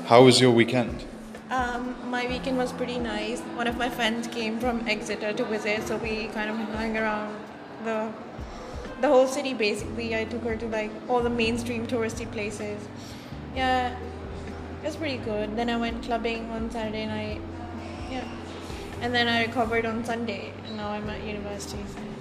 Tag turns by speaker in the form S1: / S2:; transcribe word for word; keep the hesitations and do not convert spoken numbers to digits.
S1: How was your weekend?
S2: Um, my weekend was pretty nice. One of my friends came from Exeter to visit, so we kind of hung around the the whole city basically. I took her to like all the mainstream touristy places. Yeah, it was pretty good. Then I went clubbing on Saturday night. Yeah. And then I recovered on Sunday, and now I'm at university.